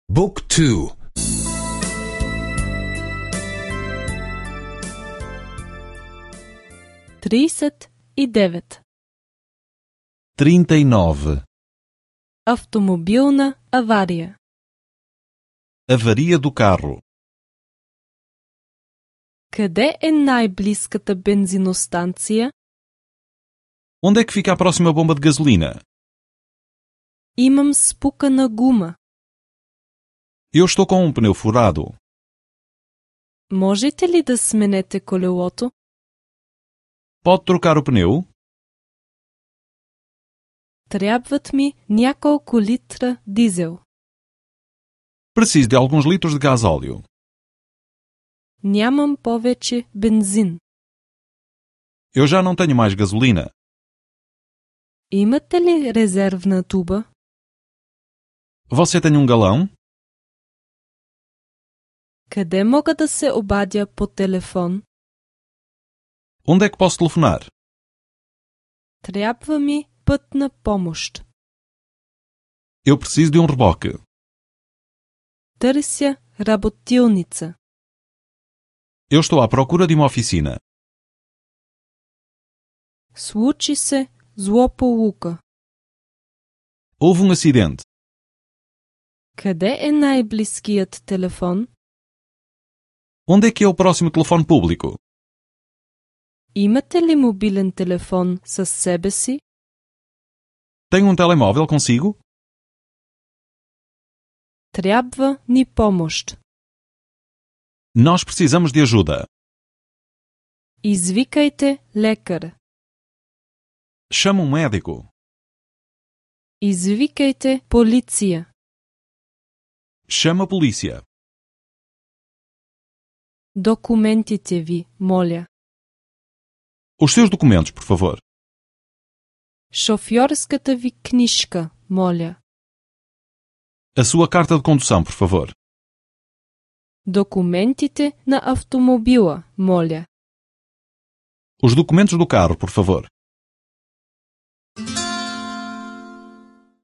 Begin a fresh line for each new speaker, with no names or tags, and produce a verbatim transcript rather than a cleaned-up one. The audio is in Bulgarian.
بوك تو.
тридцать и девет.
trinta e nove.
Автомобилна авария.
Avaria do carro.
Къде е най-близката бензиностанция?
Onde é que fica a próxima bomba de gasolina?
Имам спукана гума.
Eu estou com um pneu furado.
Можете ли да сменете колелото?
Pode trocar o pneu?
Трябват ми няколко литра дизел.
Preciso de alguns litros de gasóleo.
Нямам повече бензин.
Eu já não tenho mais gasolina.
Имате ли резервна туба?
Você tem um galão?
Къде мога да се обадя по телефон?
Onde é que posso telefonar?
Трябва ми пътна помощ.
Eu preciso de um reboque.
Търся работилница.
Eu estou à procura de uma oficina.
Случи се злополука.
Houve um acidente.
Къде е най-близкият телефон?
Onde é que é o próximo telefone público?
Имате ли мобилен телефон със себе си?
Tem um telemóvel consigo?
Трябва ни помощ.
Nós precisamos de ajuda.
Извикайте лекар.
Chama um médico.
Извикайте полиция.
Chama a polícia.
Документите ви, моля.
Os seus documentos, por favor.
Шофьорската ви книжка, моля.
A sua carta de condução, por favor.
Документите на автомобила, моля.
Os documentos do carro, por favor.